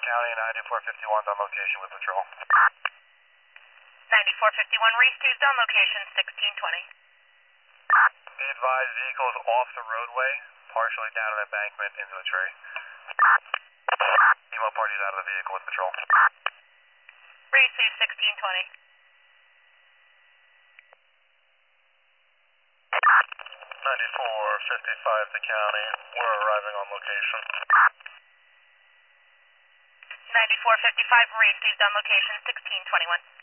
County, 9451 on location with patrol. 9451, received on location 1620. Be advised, vehicle is off the roadway, partially down an embankment into a tree. Emo parties out of the vehicle with patrol. Received 1620. 9455 to county, we're arriving on location. 9455, received on location 1621.